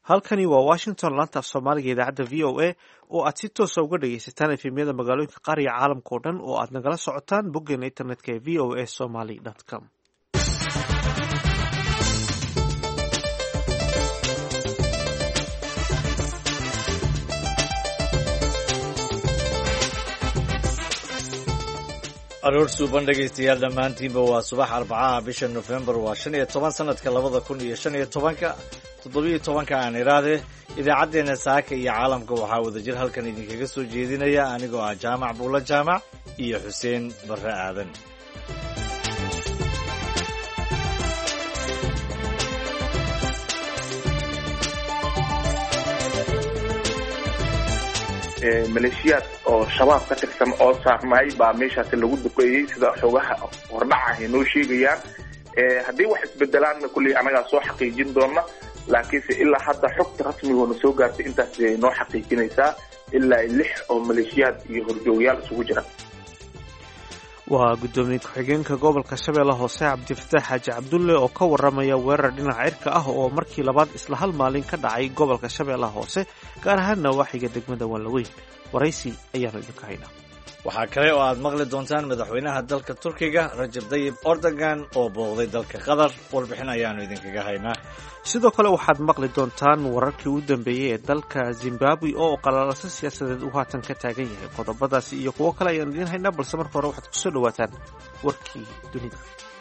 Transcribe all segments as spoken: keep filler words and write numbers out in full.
halkani waa washington laanta af soomaaliga idaacadda v o a oo aad si toosa uga dhagaysataan efemyada magaalooyinka qaar iyo caalamka oo dhan oo aad nagala socotaan boggeena internetka ee v o a somaly com. aroor suuban dhegaystayaal dhammaantiinba waa subax arbacaha bisha nofembar waa shan iyo toban sanadka labada kun iyo shan iyo tobanka toddobiyo tobanka aan iraade idaacaddeenna saaka iyo caalamka waxaa wadajir halkan idinkaga soo jeedinaya anigoo ah jaamac buulla jaamac iyo xuseen barre aadan. maleeshiyaad oo shabaab ka tirsan oo saarnay baa meeshaasi lagu duqeeyey sida xoogaha hordhaca ay noo sheegayaan. haddii wax isbedelaanna kulley annagaa soo xaqiijin doona, laakiinse ilaa hadda xogta rasmigoona soo gaartay intaas ay noo xaqiijinaysaa ilaa lix oo maleeshiyaad iyo horjoogayaal isugu jira. waa guddoomiye ku-xigeenka gobolka shabeelle hoose cabdifataax xaaji cabdulle oo ka warramaya weerar dhinaca cirka ah oo markii labaad isla hal maalin ka dhacay gobolka shabeellaha hoose gaar ahaan nawaaxiga degmada waanlaweyn. waraysi ayaanu idinka haynaa. waxaa kale oo aad maqli doontaan madaxweynaha dalka turkiga rajab tayyib erdogan oo booqday dalka qatar. warbixin ayaanu idinkaga haynaa. sidoo kale waxaad maqli doontaan wararkii u dambeeyey ee dalka zimbabwe oo qalalaso siyaasadeed uu haatan ka taagan yahay. qodobadaasi iyo kuwo kale ayaan idiin haynaa, balse marka hore waxaad kusoo dhawaataan warkii dunida.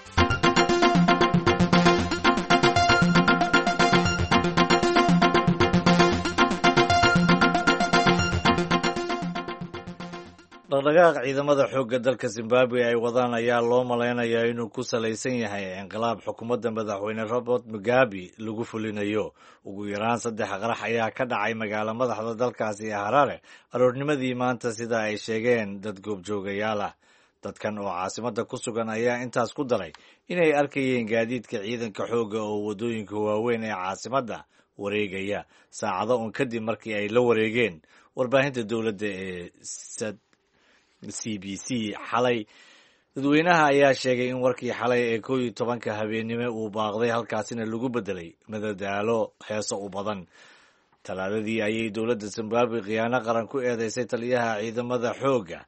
dhaqdhaqaaq ciidamada xoogga dalka zimbabwe ay wadaan ayaa loo malaynayaa inuu ku salaysan yahay inqilaab xukuumadda madaxweyne robert mugabe lagu fulinayo. ugu yaraan saddex qarax ayaa ka dhacay magaalo madaxda dalkaasi ee harare aroornimadii maanta sida ay sheegeen dad goobjoogayaal ah. dadkan oo caasimadda ku sugan ayaa intaas ku daray inay arkayeen gaadiidka ciidanka xoogga oo waddooyinka waaweyn ee caasimadda wareegaya saacado un kadib markii ay la wareegeen warbaahinta dowladda ee c b c xalay. dadweynaha ayaa sheegay in warkii xalay ee koow iyo tobanka habeennimo uu baaqday, halkaasina lagu beddelay madadaalo heeso u badan. talaadadii ayay dowladda zimbabwe khiyaano qaran ku eedeysay taliyaha ciidamada xoogga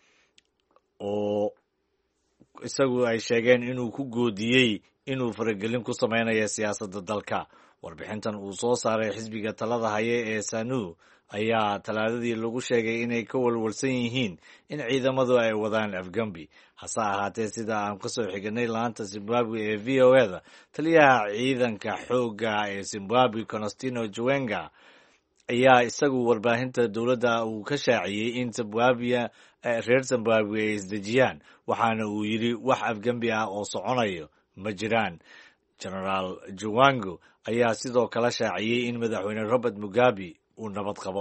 oo isagu ay sheegeen inuu ku goodiyey inuu faragelin ku samaynayo siyaasadda dalka. warbixintan uu soo saaray xisbiga talada haye ee sanu ayaa talaadadii lagu sheegay inay ka walwalsan yihiin in ciidamadu ay wadaan afgambi. hase ahaatee sida aan ka soo xiganay laanta zimbabwe ee v o eda, taliyaha ciidanka xoogga ee zimbabwe constantino chiwenga ayaa isagu warbaahinta dowladda uu ka shaaciyey in zimbabwe reer zimbabwe ay isdejiyaan, waxaana uu yidhi wax afgambi ah oo soconayo ma jiraan. genaraal juwango ayaa sidoo kale shaaciyey in madaxweyne robert mugabe uu nabad qabo.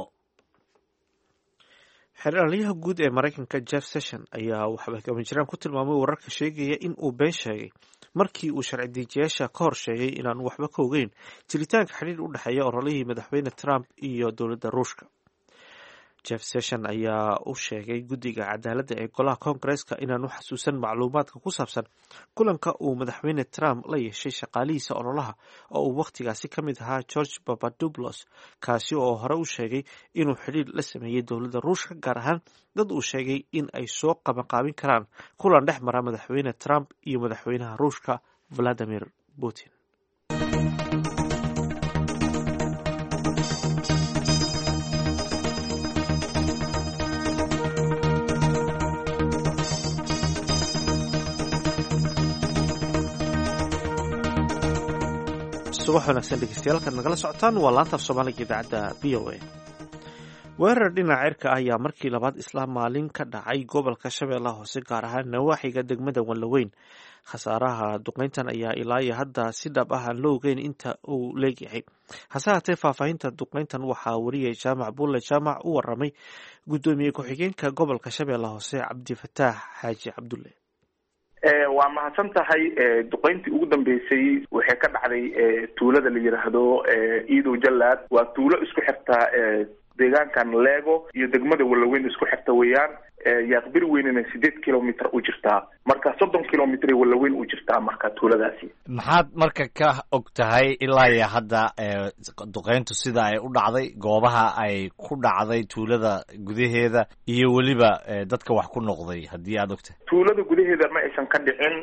xeeralyaha guud ee maraykanka jeff session ayaa waxba kama jiraan ku tilmaamay wararka sheegaya in uu been sheegay markii uu sharci dejiyaasha ka hor sheegay inaan waxba ka ogeyn jiritaanka xidhiir u dhexeeya ololihii madaxweyne trump iyo dowladda ruushka. jeff session ayaa u sheegay guddiga cadaaladda ee golaha koongareeska inaanu xasuusan macluumaadka ku saabsan kulanka uu madaxweyne trump la yeeshay shaqaalihiisa ololaha oo uu wakhtigaasi ka mid ahaa george papadopoulos, kaasi oo hore u sheegay inuu xidhiir la sameeyey dowladda ruushka, gaar ahaan dad uu sheegay in ay soo qabanqaabin karaan kulan dhex mara madaxweyne trump iyo madaxweynaha ruushka valadimir putin. subax wanaagsan dhegeystayaal kaad nagala socotaan waa laanta af soomaaliga idaacadda v o a. weerar dhinaca cirka ah ayaa markii labaad isla maalin ka dhacay gobolka shabeellaha hoose gaar ahaan nawaaxiga degmada waanlaweyn. khasaaraha duqeyntan ayaa ilaa iyo hadda si dhab ah aan la ogeyn inta uu leegyahay. hase haatee faahfaahinta duqeyntan waxaa wariyay jaamac buulle jaamac u warramay guddoomiye ku-xigeenka gobolka shabeellaha hoose cabdifataax xaaji cabdulle. waa mahadsan tahay. duqeyntii ugu dambeysay waxay ka dhacday tuulada la yidhaahdo iidow jalaad. waa tuulo isku xirta deegaankan leego iyo degmada wallaweyn isku xirta weeyaan. yaaqbir weynina sideed kilomitr u jirtaa marka soddon kilomitr wala weyn u jirtaa marka tuuladaasi. maxaad marka ka og tahay ilaa iyo hadda duqeyntu sida ay u dhacday, goobaha ay ku dhacday tuulada gudaheeda iyo weliba dadka wax ku noqday haddii aad ogtahay? tuulada gudaheeda ma aysan ka dhicin.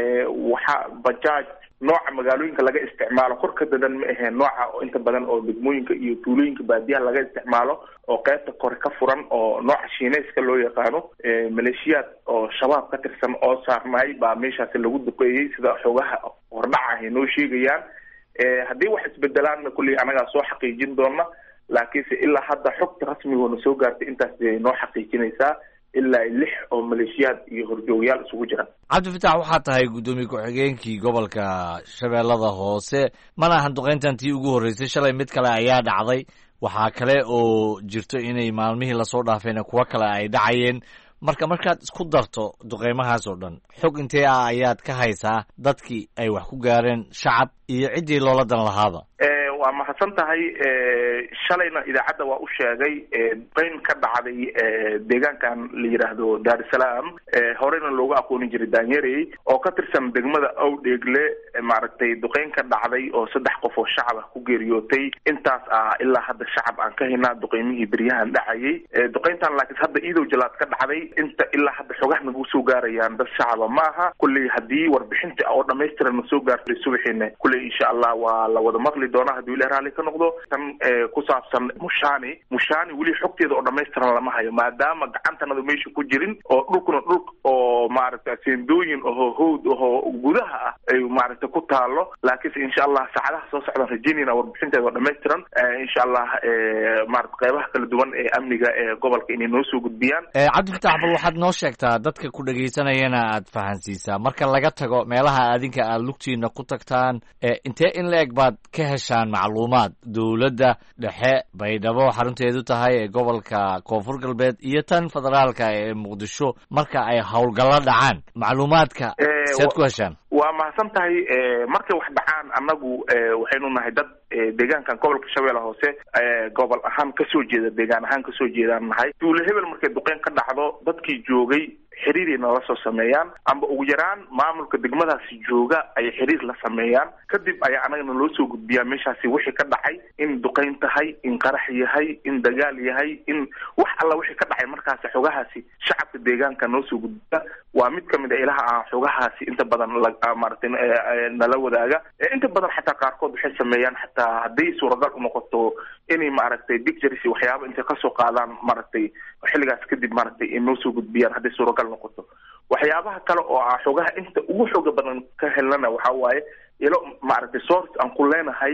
waxa bajaaj nooca magaalooyinka laga isticmaalo kor ka dadan ma aheen nooca oo inta badan oo degmooyinka iyo tuulooyinka baadiyaha laga isticmaalo oo qaybta kore ka furan oo nooca shiineyska loo yaqaano. maleeshiyaad oo shabaab ka tirsan oo saarnaay baa meeshaasi lagu duqeeyey sida xoogaha hordhaca ay noo sheegayaan. haddii wax isbedelaanna kulley anagaa soo xaqiijin doona, laakiinse ilaa hadda xogta rasmigoona soo gaartay intaas bay noo xaqiijinaysaa ilaa lix oo maleeshiyaad iyo horjoogayaal isugu jira. cabdifatax, waxaa tahay guddoomiye ku-xigeenkii gobolka shabeellada hoose, mana ahan duqeyntan tii ugu horreysay, shalay mid kale ayaa dhacday. waxaa kale oo jirto inay maalmihii lasoo dhaafayna kuwo kale ay dhacayeen. marka markaad isku darto duqeymahaas oo dhan, xog intee ah ayaad ka haysaa dadkii ay wax ku gaareen, shacab iyo ciddii loola dan lahaaba? waa mahadsan tahay. shalayna idaacadda waa u sheegay duqeyn ka dhacday deegaankan la yidhaahdo dar es salaam, horeyna looga aqoonin jiray daanyerey, oo ka tirsan degmada awdheegle. maaragtay duqeyn ka dhacday oo saddex qof oo shacab ah ku geeriyootay. intaas ah ilaa hadda shacab aan ka haynaa duqeymihii beryahan dhacayay. duqeyntan laakiin hadda iidow jalaad ka dhacday, inta ilaa hadda xogaha nagu soo gaarayaan dad shacaba maaha. kulley haddii warbixinta oo dhamaystiran na soo gaartay subaxiina kulley insha allah waa la wada maqli doonaa hadduu ilaah raalli ka noqdo. tan ku saabsan mushani mushani weli xogteeda oo dhamaystiran lama hayo, maadaama gacantanadu meesha ku jirin oo dhulkuna dhul oo maaragta seendooyin oo howd oo gudaha ah ay maaragta ku taalo. laakiinse insha allah saacadaha soo socdaan rajaynayna warbixinteeda oo dhamaystiran insha allah maarata qeybaha kala duwan ee amniga ee gobolka inay noo soo gudbiyaan. cabdifatax, bal waxaad noo sheegtaa dadka ku dhegaysanayana aad fahansiisaa, marka laga tago meelaha adinka aad lugtiina ku tagtaan, intee in la eg baad ka heshaan macluumaad dowladda dhexe baydhabo xarunteedu tahay ee gobolka koonfur galbeed iyo tan federaalka ee muqdisho marka ay howlgallo dhacaan? macluumaadka sead ku heshaan? waa mahadsan tahay. markay wax dhacaan annagu waxaynu nahay dad deegaankan gobolka shabeelle hoose gobol ahaan kasoo jeeda deegaan ahaan kasoo jeedaan nahay. tuulo hebel markay duqeyn ka dhacdo dadkii joogay xiriiray nala soo sameeyaan, amba ugu yaraan maamulka degmadaasi jooga ayay xiriir la sameeyaan. kadib ayaa anagana loo soo gudbiyaa meeshaasi wixii ka dhacay, in duqeyn tahay, in qarax yahay, in dagaal yahay, in wax alla wixii ka dhacay. markaasi xogahaasi shacabka deegaanka noo soo gudbiya. waa mid kamid a ilaha aan xogahaasi inta badan maaragtay nala wadaaga. inta badan xataa qaarkood waxay sameeyaan xataa hadday suuragal u noqoto inay maaragtay pictures waxyaaba intay kasoo qaadaan maaragtay xilligaas kadib maaragtay ay noo soo gudbiyaan hadday suuragal noqoto. waxyaabaha kale oo ah xogaha inta ugu xooga badan ka helnana waxa waaye ilo maaragtay source aan ku leenahay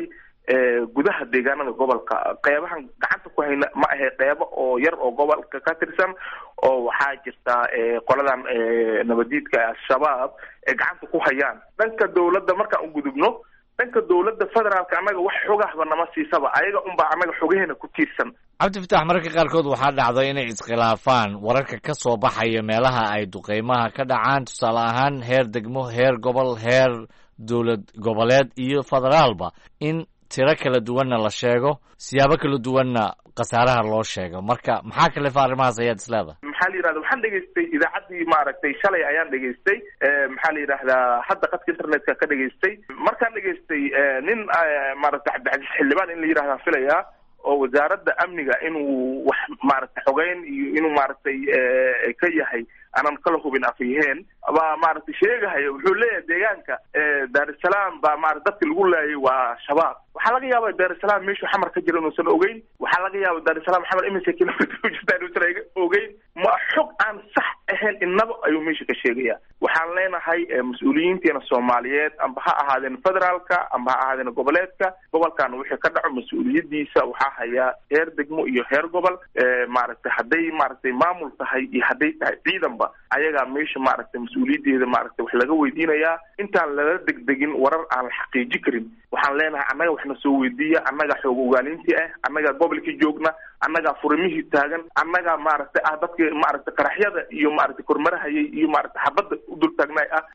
gudaha deegaanada gobolka. qeybahan gacanta ku hayna ma ahe qeybo oo yar oo gobolka ka tirsan, oo waxaa jirta qoladan nabadiidka al-shabaab ee gacanta ku hayaan. dhanka dawladda markaan u gudubno, dhanka dawladda federaalka annaga wax xogahba nama siisaba, ayaga unbaa annaga xogaheena ku tiirsan. cabdifatax, mararka qaarkood waxaa dhacda inay iskhilaafaan wararka ka soo baxaya meelaha ay duqeymaha ka dhacaan, tusaale ahaan heer degmo, heer gobol, heer dowlad goboleed iyo federaalba, in tiro kala duwanna la sheego, siyaabo kala duwanna khasaaraha loo sheego. marka maxaa kalefa arrimahaas ayaad isleedahay? maxaa la yidhahda waxaan dhegaystay idaacaddii maaragtay shalay ayaan dhegaystay. maxaa la yidhahdaa hadda qadka internetka ka dhegaystay. markaan dhegaystay nin maaragtay cabdicasiis xildhibaan in la yidhahdaa filaya oo wasaaradda amniga inuu wax maaragtay xogeyn iyo inuu maaragtay ka yahay aanan kala hubin afyaheen baa maaragtay sheegahaya. wuxuu leeyahay deegaanka dar es salaam baa maarata dadka lagu laayay waa shabaab. waxaa laga yaaba dar es salaam meeshuu xamar ka jira inuusan ogeyn. waxaa laga yaaba dar es salaam xamar imise kilomitr u jirta inuusan ogeyn. ma xog aan sax ahayn inaba ayuu meesha ka sheegaya. waxaan leenahay mas-uuliyiinteena soomaaliyeed amba ha ahaadeen federaalka amba ha ahaadeen goboleedka, gobolkan wixii ka dhaco mas-uuliyadiisa waxaa hayaa heer degmo iyo heer gobol. maaragtay hadday maaragtay maamul tahay iyo hadday tahay ciidanba ayagaa meesha maaragtay mas-uuliyadeeda maaragtay wax laga weydiinayaa. intaan lala degdegin warar aan la xaqiiji karin waxaan leenahay annaga waxna soo weydiiya, annaga xoog ogaalintii ah, annaga gobolkii joogna, annaga furimihii taagan, annaga maaragtay ah dadka maaragtay qaraxyada iyo maaragtay kormarahayay iyo maaragtay xabadda u dul taagnaay ah.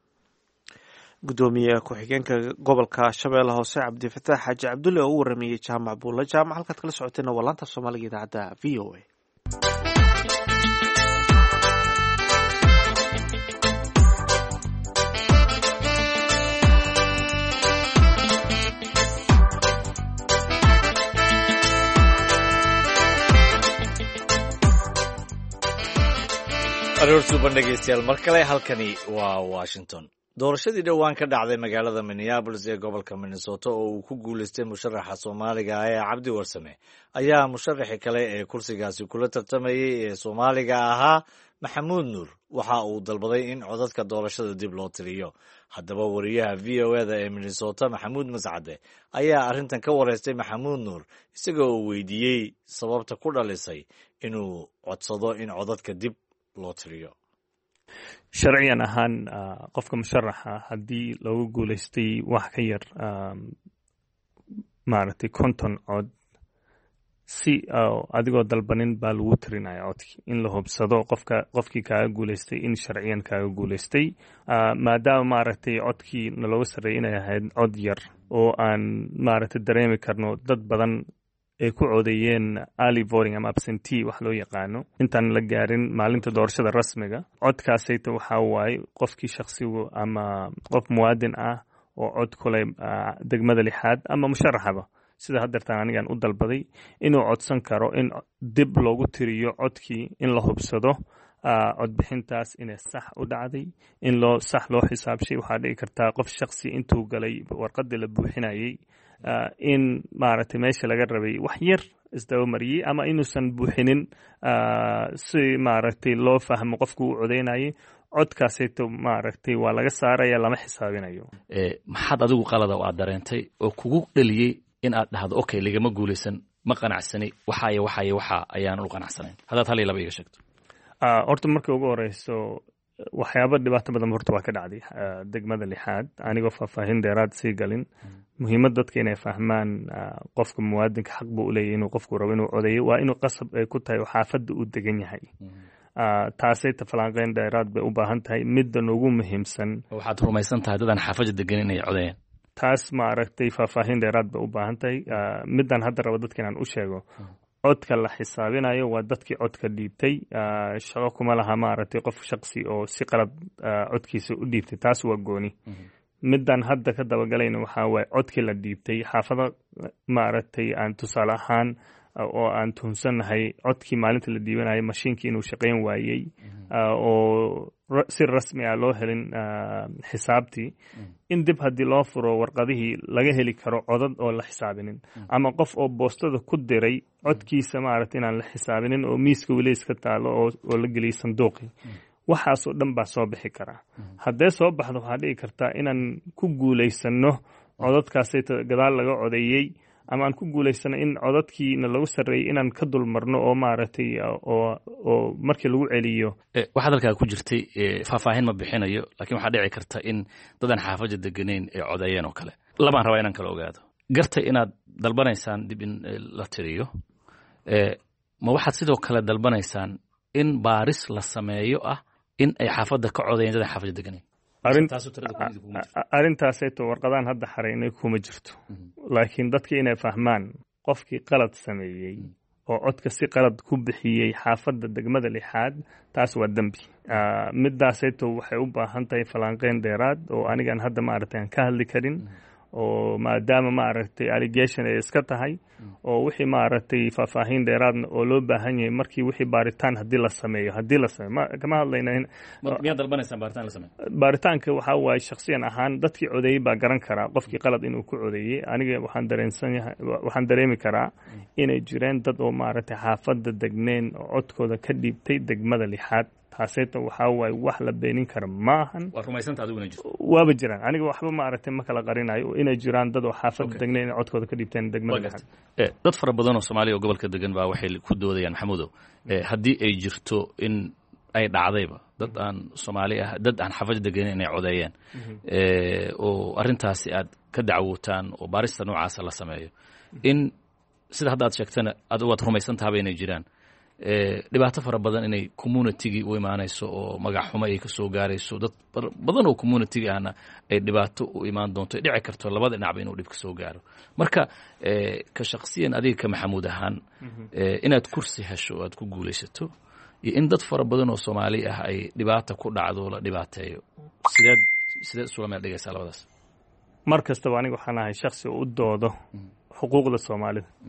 gudoomiye ku-xigeenka gobolka shabeelle hoose cabdifatax xaaji cabdulle oo u warameeyey jaamac buulle. jaamac halkaad kala socoteenna waa laanta af soomaaliga idaacadda v o a. aroor suuban dhegaystayaal mar kale halkani waa Washington. Doorashadii dhowaan ka dhacday magaalada Minneapolis ee gobolka Minnesota oo uu ku guuleystay musharaxa Soomaaliga ah ee Cabdi Warsame ayaa musharaxii kale ee kursigaasi kula tartamayay ee Soomaaliga ahaa Maxamuud Nuur waxa uu dalbaday in codadka doorashada dib loo tiriyo. Haddaba wariyaha V O A da ee Minnesota Maxamuud Mascade ayaa arrintan ka wareystay Maxamuud Nuur isagoo uu weydiiyey sababta ku dhalisay inuu codsado in codadka dib loo tiriyo. sharciyan ahaan qofka musharaxa haddii loogu guuleystay wax ka yar maaragtay konton cod si adigoo dalbanin baa lagu tirinaya codkii in la hubsado qofka qofkii kaaga guuleystay in sharciyan kaaga guuleystay maadaama maaragtay codkii nalooga sarreeyay inay ahayd cod yar oo aan maaragtay dareemi karno dad badan ay ku codeeyeen early voting ama absentee wax loo yaqaano intaan la gaarin maalinta doorashada rasmiga codkaasayta waxaa waaye qofkii shakhsigu ama qof muwaadin ah oo cod kule degmada lixaad ama musharaxaba sida haddeertaan anigaan u dalbaday inuu codsan karo in dib loogu tiriyo codkii in la hubsado codbixintaas inay sax u dhacday in loo sax loo xisaabshay waxaa dhici kartaa qof shakhsi intuu galay warqadii la buuxinayay in maaragtay meesha laga rabay wax yar isdaba mariyey ama inuusan buuxinin si maaragtay loo fahmo qofku u codeynayay codkaasayto maaragtay waa laga saaraya lama xisaabinayo. maxaad adigu qalada oo aad dareentay oo kugu dhaliyey in aad dhahdo okay ligama guulaysan ma qanacsani waxaaye waxaaye waxa ayaan u qanacsanayn haddaad hal iyo laba iga sheegto. horta markii ugu horeyso waxyaaba dhibaato badan horta waa ka dhacday degmada lixaad anigoo faahfaahin dheeraad sii galin muhiimad dadka inay fahmaan qofka muwaadinka xaq buu u leeyahay inuu qofku rabo inuu codeeyo waa inuu qasab ay ku tahay xaafadda uu degan yahay taasay tafalanqeyn dheeraad bay u baahan tahay midda ugu muhiimsan waxaad rumaysan tahay dadaan xaafadda degan inay codeeyaan taas maaragtay faahfaahin dheeraad bay u baahan tahay middan hadda rabo dadka inaan u sheego codka la xisaabinayo waa dadkii codka dhiibtay shaqo kuma laha maaragtay qof shakhsi oo si qalad codkiisa u dhiibtay taas waa gooni middan hadda ka dabagalayna waxaa waaye codkii la dhiibtay xaafada maaragtay aan tusaale ahaan oo aan tuhunsannahay codkii maalinta la dhiibanayay mashiinkii inuu shaqayn waayey oo si rasmi ah loo helin xisaabtii in dib haddii loo furo warqadihii laga heli karo codad oo la xisaabinin ama qof oo boostada ku diray codkiisa maaragtay inaan la xisaabinin oo miiska weli iska taalo oo la geliyay sanduuqii waxaasoo dhan baa soo bixi karaa haddee soo baxdo waxaa dhici kartaa inaan ku guulaysanno codadkaasay gadaal laga codeeyey ama aan ku guulaysano in codadkiina lagu sarreeyay inaan ka dulmarno oo maaragtay oo oo markii lagu celiyo waxaad halkaa ku jirtay faahfaahin ma bixinayo laakiin waxaa dhici karta in dadan xaafadda deganeyn ee codeeyeen oo kale labaan rabaa inaan kala ogaado gartay inaad dalbanaysaan dib in la tiriyo ma waxaad sidoo kale dalbanaysaan in baaris la sameeyo ah in ay xaafadda ka codeeyeen dadan xaafadda deganeyn arrintaasayto warqadaan hadda xaraynay kuma jirto laakiin dadka inay fahmaan qofkii qalad sameeyey oo codka si qalad ku bixiyey xaafadda degmada lixaad taas waa dembi midaasayto waxay u baahan tahay falanqeyn dheeraad oo anigaan hadda maaragtay aan ka hadli karin oo maadaama maaragtay allegation ay iska tahay oo wixii maaragtay faahfaahin dheeraadna oo loo baahan yahay markii wixii baaritaan haddii la sameeyo haddii la sameeyo kama hadlayna miyaad dalbanaysaan baaritaan la sameeyo baaritaanka waxaa waaye shakhsiyan ahaan dadkii codeeyey baa garan karaa qofkii qalad inuu ku codeeyey aniga waxaan dareensan yahay waxaan dareemi karaa inay jireen dad oo maaragtay xaafadda degneen oo codkooda ka dhiibtay degmada lixaad taasayta waxaa waaye wax la beenin kara ma ahan waa rumaysanta adiguna jirto waaba jiraan aniga waxba maaragtay ma kala qarinayo inay jiraan dad oo xaafadda degneen inay codkooda ka dhiibteen degmada lixaad dad fara badan oo Soomaaliya oo gobolka degan baa waxay ku doodayaan Maxamuudow haddii ay jirto in ay dhacdayba dad aan Soomaali ah dad aan xaafadda degan inay codeeyeen oo arrintaasi aad ka dacwootaan oo baarista noocaas la sameeyo in sida hadda aad sheegtana aad waad rumaysantahay inay jiraan dhibaato fara badan inay community-gii u imaanayso oo magac xumo ay ka soo gaarayso dad badan oo community-ga ahna ay dhibaato u imaan doonto dhici karto labada dhinacba inuu dhib ka soo gaaro marka ka shakhsiyan adiga ka Maxamuud ahaan inaad kursi hesho aad ku guulaysato iyo in dad fara badan oo Soomaali ah ay dhibaato ku dhacdo la dhibaateeyo sideed sideed soo meel dhigaysaa labadaas mar kasta aniga waxaan ahay shakhsi u doodo xuquuqda Soomaalida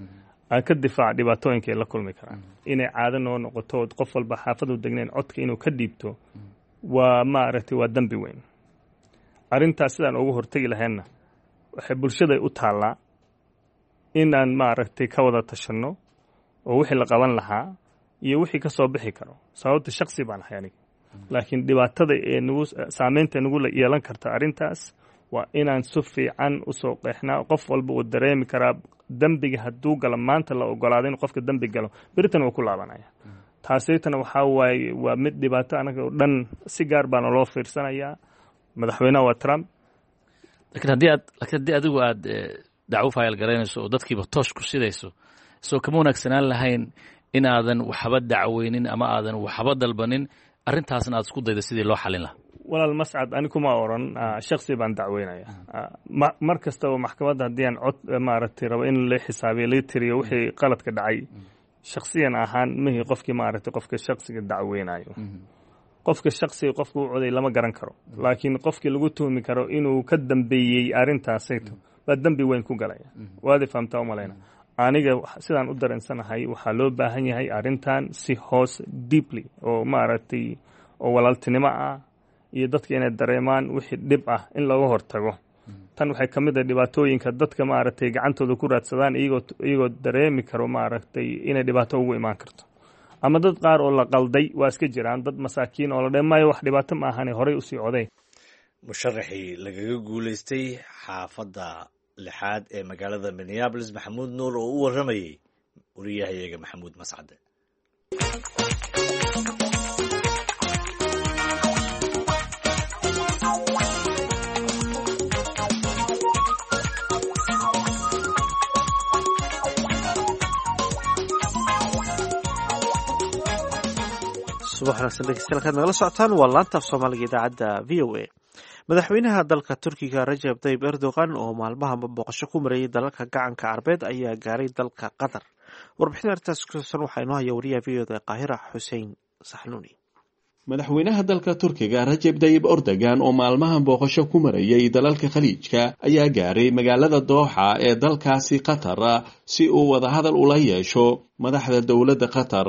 aan ka difaac dhibaatooyinka ay la kulmi karaan inay caado noo noqoto qof walba xaafadu degnayn codka inuu ka dhiibto waa maaragtay waa dambi weyn arrintaas sidaan ugu hortegi lahaynna waxay bulshaday u taallaa inaan maaragtay ka wada tashanno oo wixii la qaban lahaa iyo wixii ka soo bixi karo sababta shaksi baan ahay aniga laakiin dhibaatada ee nagu saameynta nagu yeelan karta arrintaas waa inaan si fiican u soo qeexnaa qof walba uu dareemi karaa dembiga hadduu galo maanta la ogolaado in qofka dembi galo beritan waa ku laabanaya taasaytana waxaa waaye waa mid dhibaato anaga oo dhan si gaar baana loo fiirsanayaa madaxweynaha waa Trump laakiin haddii aad laakiin haddii adigu aad dacwo fayl garaynayso oo dadkiiba toosh ku sidayso soo kama wanaagsanaan lahayn inaadan waxba dacweynin ama aadan waxba dalbanin arrintaasna aad isku dayda sidii loo xalin lahaa walaal mascad ani kuma oran shakhsi baan dacweynaya mar kastaba maxkamadda haddii aan cod maaragtay rabo in la xisaabiyo la tiriyo wixii qaladka dhacay shakhsiyan ahaan mihii qofkii maaragtay qofka shakhsiga dacweynayo qofka shakhsiga qofka u coday lama garan karo laakiin qofkii lagu tuhmi karo inuu ka dambeeyey arrintaasayto baa dembi weyn ku galaya waadi fahamtaa umalayna aniga sidaan u dareensanahay waxaa loo baahan yahay arrintan si hoos deeply oo maaragtay oo walaaltinimo ah iyo dadka inay dareemaan wixii dhib ah in laga hortago tan waxay ka mid ah dhibaatooyinka dadka maaragtay gacantooda ku raadsadaan iyagoo iyagoo dareemi karo maaragtay inay dhibaato ugu imaan karto ama dad qaar oo la qalday waa iska jiraan dad masaakiin oo la dheemaayo wax dhibaato ma ahane horay usii coday musharaxii lagaga guulaystay xaafadda lixaad ee magaalada Minneapolis Maxamuud Nuur oo u waramayay wariyahayaga Maxamuud Mascade subax wanaagsan dhegeystayaal kaad nagala socotaan waa laanta af soomaaliga idaacadda v o a madaxweynaha dalka turkiga Rajab Tayyip Erdogan oo maalmaha booqasho ku marayay dalalka gacanka Carbeed ayaa gaaray dalka Qatar warbixin arrintaas ku saabsan waxaa inoo haya wariyaha v o da Qaahira Xuseen Saxnuuni madaxweynaha dalka turkiga Rajab Tayyip Erdogan oo maalmahan booqasho ku marayay dalalka khaliijka ayaa gaaray magaalada Dooxa ee dalkaasi Qatar si uu wadahadal ula yeesho madaxda dowladda Qatar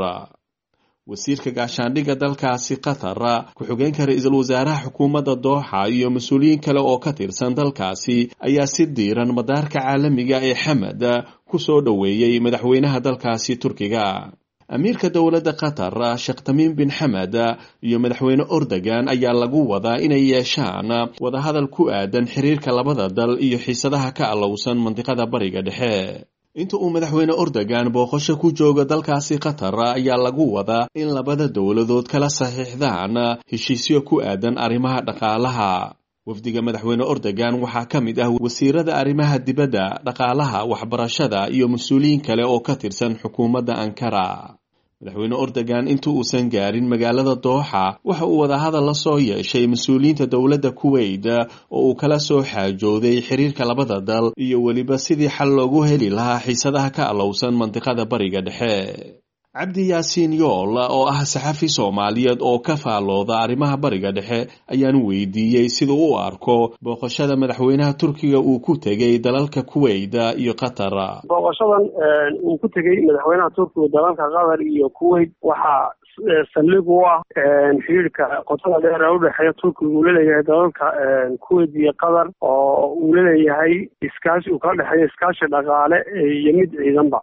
wasiirka gaashaandhigga dalkaasi Qatar ku-xigeenka ra'iisul wasaaraha xukuumadda Dooxa iyo mas'uuliyiin kale oo ka tirsan dalkaasi ayaa si diiran madaarka caalamiga ee Xamad ku soo dhoweeyay madaxweynaha dalkaasi Turkiga amiirka dowladda Qatar Sheekh Tamiim bin Hamad iyo madaxweyne Erdogan ayaa lagu wadaa inay yeeshaan wadahadal ku aadan xiriirka labada dal iyo xiisadaha ka alowsan mantiqada bariga dhexe inta uu madaxweyne Erdogan booqasho ku jooga dalkaasi Qatar ayaa lagu wadaa in labada dowladood kala saxiixdaan heshiisyo ku aadan arrimaha dhaqaalaha wafdiga madaxweyne Erdogan waxaa ka mid ah wasiirada arrimaha dibadda dhaqaalaha waxbarashada iyo mas'uuliyiin kale oo ka tirsan xukuumadda Ankara madaxweyne Erdogan inta uusan gaarin magaalada Dooxa waxa uu wadahadal la soo yeeshay mas'uuliyiinta dowladda Kuwait oo uu kala soo xaajooday xiriirka labada dal iyo waliba sidii xal loogu heli lahaa xiisadaha ka alowsan mantiqada bariga dhexe cabdi yaasiin yool oo ah saxafi Soomaaliyeed oo ka faalooda arrimaha bariga dhexe ayaan weydiiyey sida uu u arko booqashada madaxweynaha Turkiga uu ku tagay dalalka Kuwait iyo Qatar booqashadan uu ku tagay madaxweynaha Turkiga dalalka Qatar iyo Kuwait waxa saldhig u ah xiriirka qotada dheer ee u dhexeeya Turkiga uu leeyahay dalalka Kuwait iyo Qatar oo uu leeyahay iskaashi uu kala dhexeeyo iskaashi dhaqaale iyo mid ciidanba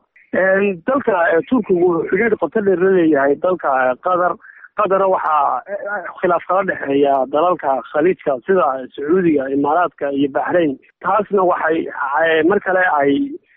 dalka Turkigu xiriir qoto dheer leeyahay dalka Qatar Qatar waxaa khilaaf kala dhexeeya dalalka khaliijka sida Sacuudiga Imaaraadka iyo Bahrain taasna waxay mar kale ay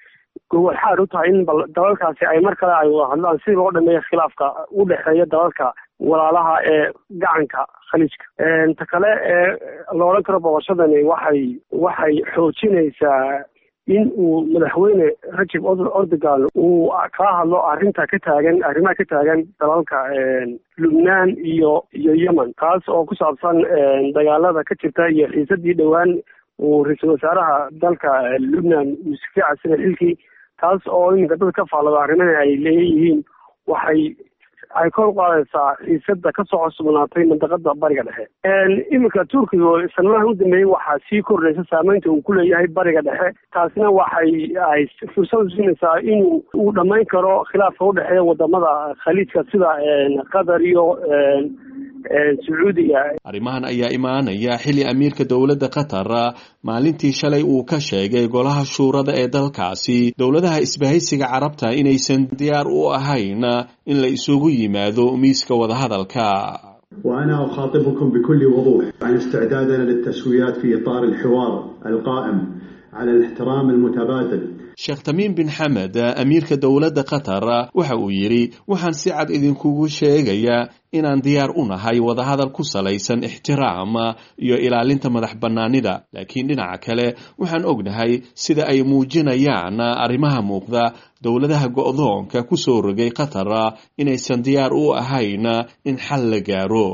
gobol xaar u tahay in dalalkaasi ay mar kale ay wada hadlaan si loo dhameeyo khilaafka u dhexeeya dalalka walaalaha ee gacanka khaliijka ta kale ee loolan karo booqashadani waxay waxay xoojinaysaa in uu madaxweyne Rajab Erdogan uu ka hadlo arrinta ka taagan arrimaha ka taagan dalalka Lubnaan iyo iyo Yemen taas oo ku saabsan dagaalada ka jirta iyo xiisadii dhawaan uu ra'iisul wasaaraha dalka Lubnaan uu iska casilay xilkii taas oo in dadka ka faalada arrimaha ay leeyihiin waxay ay kor u qaadaysaa xiisada kasoo cusubnaatay mandaqada bariga dhexe. iminka turkiga sanadaha u dambeeyey waxaa sii kordhaysa saameynta uu ku leeyahay bariga dhexe, taasina waxay ay fursad u siinaysaa inuu uu dhammayn karo khilaafka u dhexeeya wadamada khaliijka sida qatar iyo sacuudiga. arrimahan ayaa imaanaya xilli amiirka dowladda qatar maalintii shalay uu ka sheegay golaha shuurada ee dalkaasi dowladaha isbahaysiga carabta inaysan diyaar u ahayn in la isugu yimaado miiska wadahadalka. وأنا أخاطبكم بكل وضوح عن استعدادنا للتسويات في إطار الحوار القائم على الاحترام المتبادل. sheekh tamiim bin xamed amiirka dowladda qatar waxa uu yidhi waxaan si cad idinkugu sheegayaa inaan diyaar u nahay wadahadal ku salaysan ixtiraam iyo ilaalinta madax bannaanida, laakiin dhinaca kale waxaan ognahay sida ay muujinayaan arrimaha muuqda dowladaha go'doonka ku soo rogay qatar inaysan diyaar u ahayn in xal la gaaro.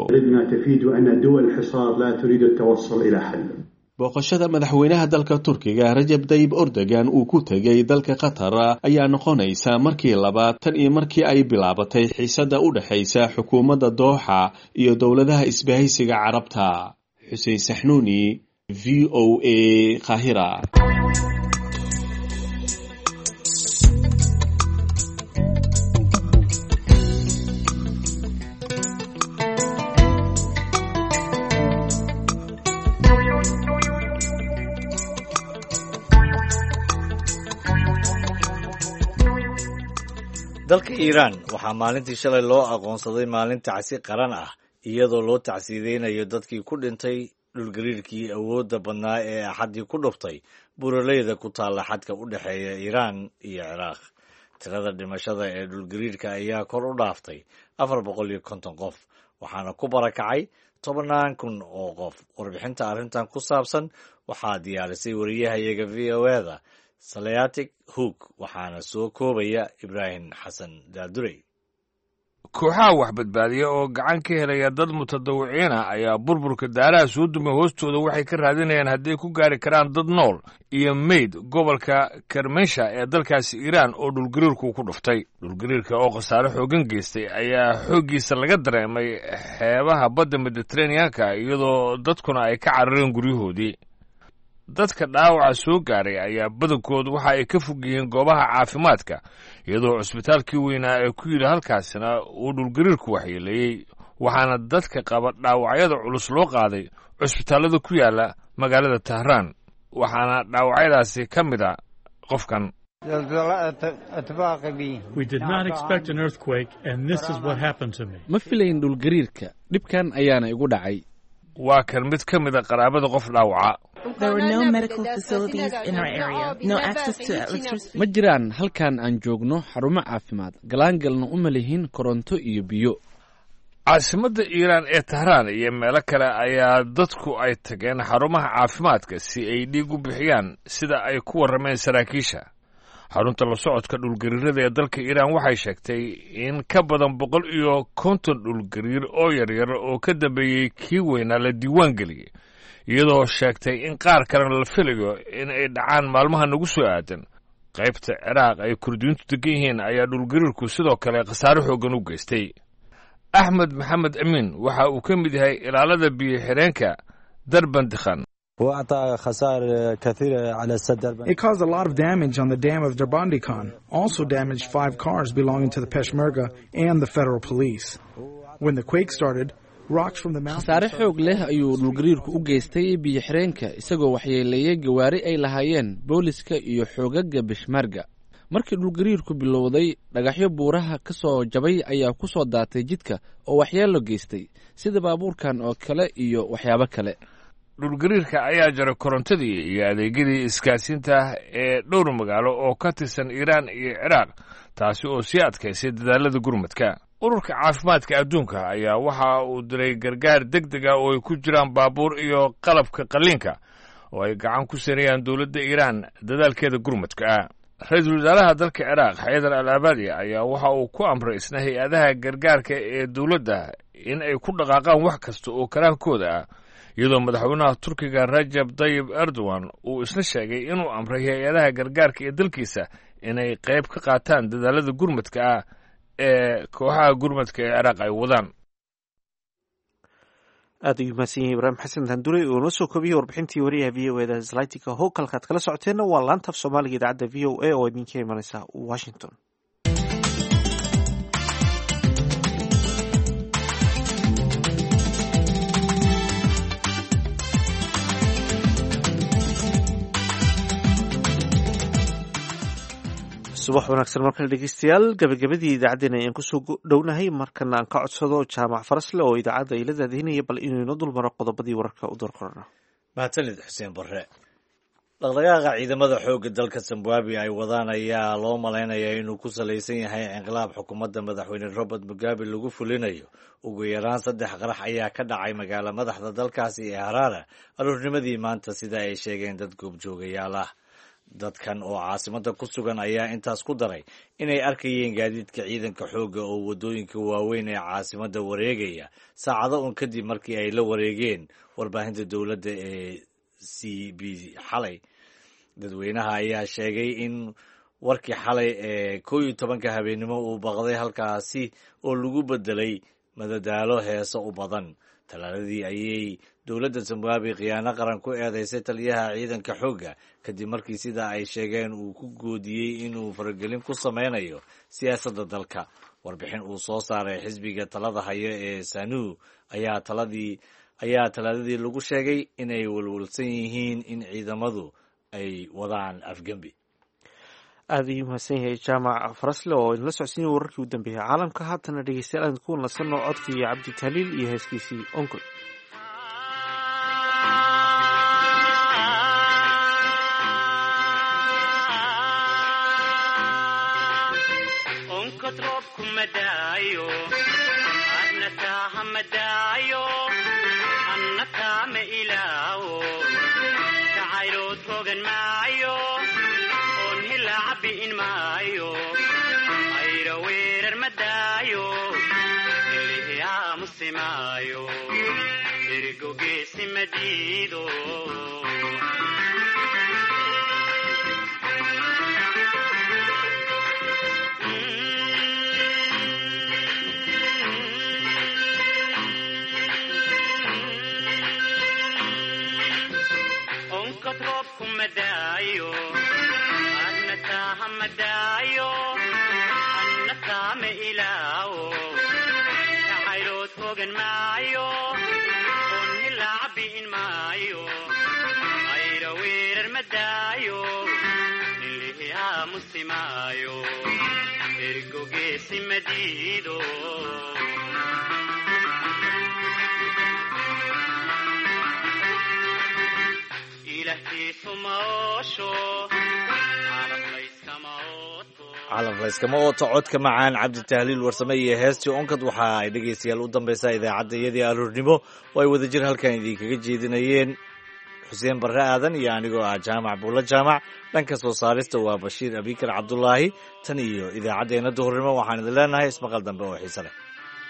booqashada madaxweynaha dalka turkiga rajab tayyib erdogan uu ku tegay dalka qatar ayaa noqonaysa markii labaad tan iyo markii ay bilaabatay xiisada u dhaxaysa xukuumadda dooxa iyo dowladaha isbahaysiga carabta. xuseen saxnuuni, v o a, Qaahira. dalka iiraan waxaa maalintii shalay loo aqoonsaday maalin tacsi qaran ah iyadoo loo tacsiideynayo dadkii ku dhintay dhulgariirkii awoodda badnaa ee axaddii ku dhuftay buuraleyda ku taalla xadka u dhexeeya iiraan iyo ciraaq. tirada dhimashada ee dhulgariirka ayaa kor u dhaaftay afar boqol iyo konton qof waxaana ku barakacay tobannaan kun oo qof. warbixinta arrintan ku saabsan waxaa diyaarisay wariyahayaga v o eda salayatic hoog waxaana soo koobaya ibraahim xasan daadurey. kooxaha wax badbaadiya oo gacan ka helaya dad mutadawiciin ah ayaa burburka daaraha soo dumay hoostooda waxay ka raadinayaan hadday ku gaari karaan dad nool iyo meyd gobolka karmensha ee dalkaasi iiraan oo dhulgariirku ku dhuftay. dhulgariirka oo khasaare xoogan geystay ayaa xooggiisa laga dareemay xeebaha badda mediteraneanka iyadoo dadkuna ay ka carareen guryahoodii. dadka dhaawaca soo gaaray ayaa badankoodu waxa ay ka fog yihiin goobaha caafimaadka iyadoo cusbitaalkii weynaa ee ku yidhi halkaasina uu dhulgariirku waxyeeleeyey, waxaana dadka qaba dhaawacyada culus loo qaaday cusbitaallada ku yaala magaalada tahraan, waxaana dhaawacyadaasi ka mid a qofkan. ma filayn dhulgariirka, dhibkan ayaana igu dhacay. waa kan mid ka mid a qaraabada qof dhaawaca. ma jiraan halkan aan joogno xarumo caafimaad, galaangalna uma lihin koronto iyo biyo. caasimadda iiraan ee tahraan iyo meelo kale ayaa dadku ay tageen xarumaha caafimaadka si ay dhiig u bixiyaan sida ay ku warrameen saraakiisha. xarunta la socodka dhulgariirada ee dalka iiraan waxay sheegtay in ka badan boqol iyo konton dhulgariir oo yaryar oo ka dambeeyey kii weynaa la diiwaan geliyey, iyadoo sheegtay in qaar kalena la filayo in ay dhacaan maalmaha nagu soo aadan. qaybta ciraaq ay kurdiyiintu degan yihiin ayaa dhulgariirku sidoo kale khasaare xooggan u geystay. axmed maxamed amiin waxa uu ka mid yahay ilaalada biyo xireenka darbandikhan. It caused a lot of damage on the dam of Darbandikhan, also damaged five cars belonging to the Peshmerga and the federal police. When the quake started, rocks from the mountain... khasaare xoog leh ayuu dhulgariirku u geystay biyo xireenka isagoo waxyeeleeyay gawaari ay lahaayeen booliska iyo xoogaga Peshmerga. markii dhulgariirku bilowday, dhagaxyo buuraha ka soo jabay ayaa ku soo daatay jidka oo waxyeelo geystay sida baabuurkan oo kale iyo waxyaabo kale. dhulgariirka ayaa jaray korontadii iyo adeegyadii isgaarsiinta ee dhowr magaalo oo ka tirsan iiraan iyo ciraaq, taasi oo sii adkaysay dadaalada gurmadka. ururka caafimaadka adduunka ayaa waxa uu diray gargaar deg deg ah oo ay ku jiraan baabuur iyo qalabka qalliinka oo ay gacan ku siinayaan dowladda iiraan dadaalkeeda gurmadka ah. ra-iisul wasaaraha dalka ciraaq xaydar al abaadi ayaa waxa uu ku amray isna hay-adaha gargaarka ee dowladda in ay ku dhaqaaqaan wax kasta oo karaankooda ah, iyadoo madaxweynaha turkiga rajab tayyib erdogan uu isna sheegay inuu amray hay-adaha gargaarka ee dalkiisa inay qayb ka qaataan dadaalada gurmadka ah ee kooxaha gurmadka ee ciraaq ay wadaan. aad ayuu mahadsan yahay ibraahim xasan handure oo noo soo koobiyey warbixintii wariyaha v o eda zlaytika howkalkaad kala socoteenna waa laanta af soomaaliga idaacadda v o a oo idinka imanaysa washington. subax wanaagsan markale dhegeystayaal gabagabadii idaacaddeen ayaan kusoo dhownahay markana aan ka codsado jaamac farasle oo idaacadda ay la daadihinaya bal inuu inoo dulmaro qodobadii wararka u doorqorana. mahadsanid xuseen barre. dhaqdhaqaaqa ciidamada xoogga dalka zimbabwe ay wadaan ayaa loo malaynayaa inuu ku salaysan yahay inqilaab xukuumadda madaxweyne robert mugabe lagu fulinayo. ugu yaraan saddex qarax ayaa ka dhacay magaalo madaxda dalkaasi ee harare aroornimadii maanta sida ay sheegeen dad goobjoogayaal ah. dadkan oo caasimada ku sugan ayaa intaas ku daray inay arkayeen gaadiidka ciidanka xoogga oo waddooyinka waaweyn ee caasimada wareegaya saacado un kadib markii ay la wareegeen warbaahinta dowladda ee c b xalay. dadweynaha ayaa sheegay in warkii xalay ee koo iyo tobanka habeenimo uu baqday halkaasi oo lagu bedelay madadaalo heeso u badan. talaaladii ayay dowladda zimbabwe khiyaano qaran ku eedeysay taliyaha ciidanka xoogga kadib markii sida ay sheegeen uu ku goodiyey inuu faragelin ku sameynayo siyaasadda dalka. warbixin uu soo saaray xisbiga talada haya ee sanu ayaa taladii ayaa talaadadii lagu sheegay inay walwalsan yihiin in ciidamadu ay wadaan afgembi. aad ayuu mahadsan yahay jaamac farasle oo inala socodsiinaya wararkii u dambeeyay caalamka. haatana dhegeystayaal aan ku nasanno codkii cabdi tahliil iyo heeskiisii onkol. onkod roobku madaayo adna taaha madaayo anna taama ilaawo jacaylood rogan maayo oon hila cabbi'in maayo ayra weerar madaayo ilihi aamusi maayo erigo geesi madiido roobku madaayo adna taaha madaayo anna taama ilaawo jacaylood rogan maayo oon hila cabbi'in maayo ayra weerar madaayo ilihi aamusi maayo erigo geesi madiido calaf layskama ooto codka macaan cabdi tahliil warsame iyo heestii onkad waxa ay dhegaystayaal u dambaysaa idaacadda iyadii aroornimo oo ay wada jir halkan idinkaga jeedinayeen xuseen barre aadan iyo anigoo ah jaamac buulla jaamac. dhanka soo saarista waa bashiir abikar cabdulaahi. tan iyo idaacaddeenna duhurnimo waxaan idin leenahay ismaqal dambe oo xiise leh.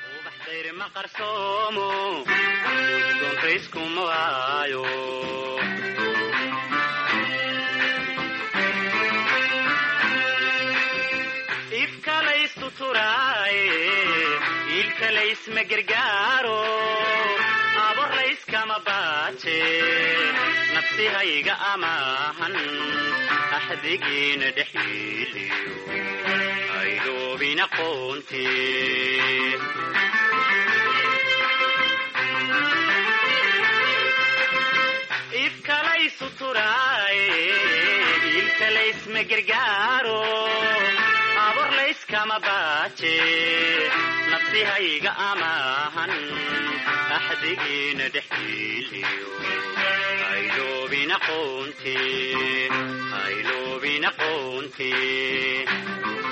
ilka laysma gargaaro abor layskama baaje nafsihayga amaahan axdigiina dhexiliyo aydoobin aqoonti ifka laysu turaaye ilka laysma gargaaro abor layskama baaje nafsihayga amaahan axdigiina dhexiliyo aydoobin aqoonti aydoobin aqoonti